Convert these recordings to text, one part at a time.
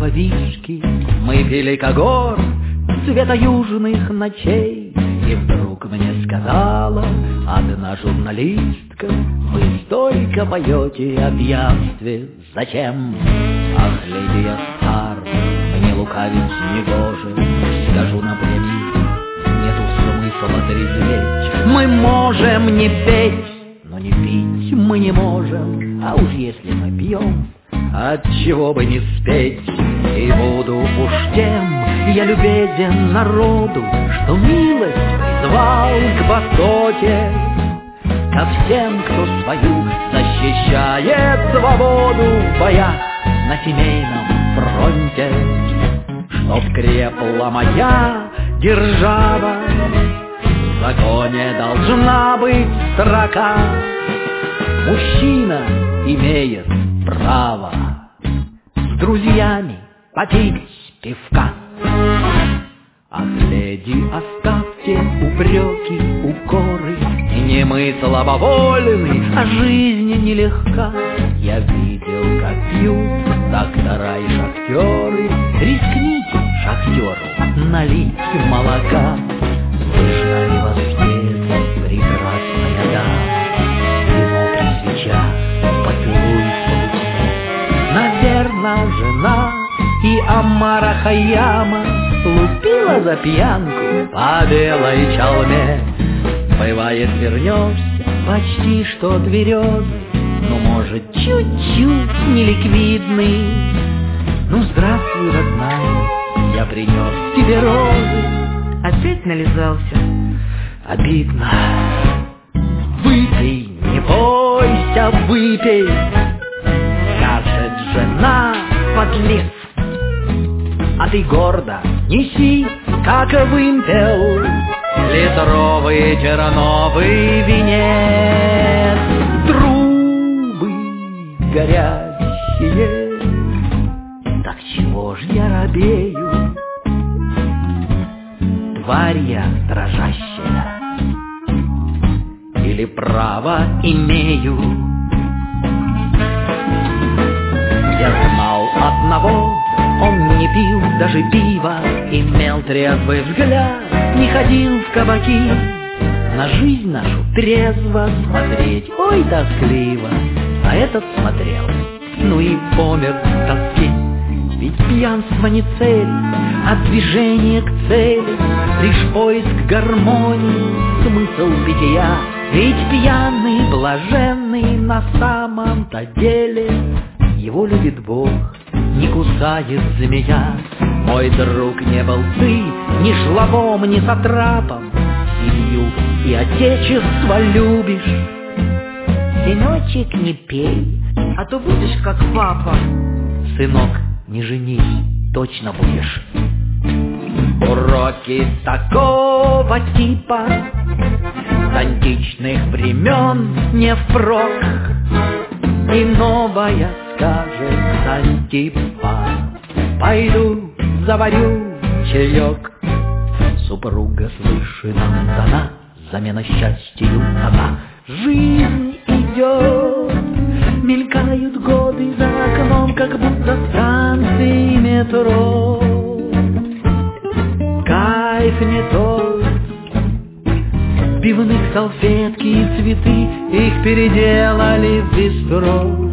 пиво, вишки мы пили когор цвета южных ночей. И вдруг мне сказала одна журналистка: вы столько поете о пьянстве, зачем? Ах, леди, я стар, мне лукавить негоже, скажу напрямик, нету смысла трезветь. Мы можем не петь, но не пить мы не можем, а уж если мы пьем, отчего бы не спеть. И буду уж тем я любезен народу, что милость призвал к востоке, ко всем, кто свою защищает свободу в боях на семейном фронте. Чтоб крепла моя держава, в законе должна быть строка: мужчина имеет право с друзьями попить пивка. Ах, леди, оставьте упреки, укоры, не мы слабовольны, а жизнь нелегка. Я видел, как пьют доктора и шахтеры. Рискните, шахтеру, налить молока. Вы ж нами воспеть, прекрасная дама, вино при свечах, поцелуй в полутьме. Наверно, жена и Амара Хайяма лупила за пьянку по белой чалме. Бывает, вернешься почти что тверезый, но, может, чуть-чуть неликвидный. Ну, здравствуй, родная, я принес тебе розы. Опять нализался? Обидно. Выпей, не бойся, выпей, скажет жена, подлец. А ты гордо неси, как вымпел, литровый терновый венец. Трубы горящие, так чего ж я робею? Тварь я дрожащая, или право имею? Я знал одного, он не пил даже пива, имел трезвый взгляд, не ходил в кабаки. На жизнь нашу трезво смотреть, ой, тоскливо. А этот смотрел, ну и помер с тоски. Ведь пьянство не цель, а движение к цели, лишь поиск гармонии, смысл бытия. Ведь пьяный, блаженный на самом-то деле его любит Бог, не кусает змея. Мой друг, не был ты ни жлобом, ни сатрапом, семью и отечество любишь. Сыночек, не пей, а то будешь как папа. Сынок, не женись, точно будешь. Уроки такого типа с античных времен не впрок. И новая скажет Антипа: пойду заварю чаек. Супруга свыше нам дана, замена счастью она. Жизнь идет, мелькают годы за окном, как будто станции метро. Кайф не тот, пивных салфетки и цветы, их переделали в бистро.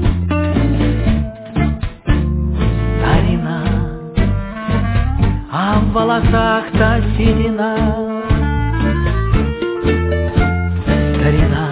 Старина, а в волосах-то седина. Старина,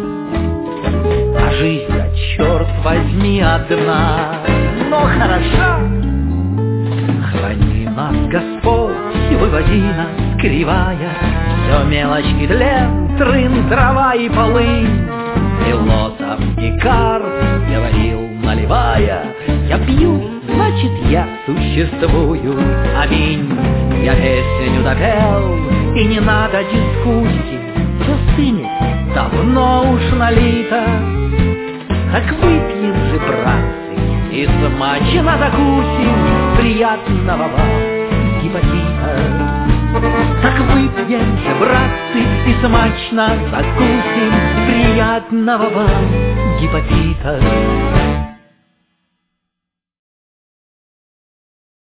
а жизнь-то, черт возьми, одна, но хороша. Храни нас, Господь, выводи нас, кривая, все мелочки тлен, трын, трава и полынь. Философ Декарт говорил, наливая: я пью, значит, я существую. Аминь. Я песню допел, и не надо дискуссий, все стынет, давно уж налито. Так выпьем же, братцы, и смачно закусим, приятного вам гепатита. Так выпьем же, братцы, и смачно закусим, приятного вам гепатита.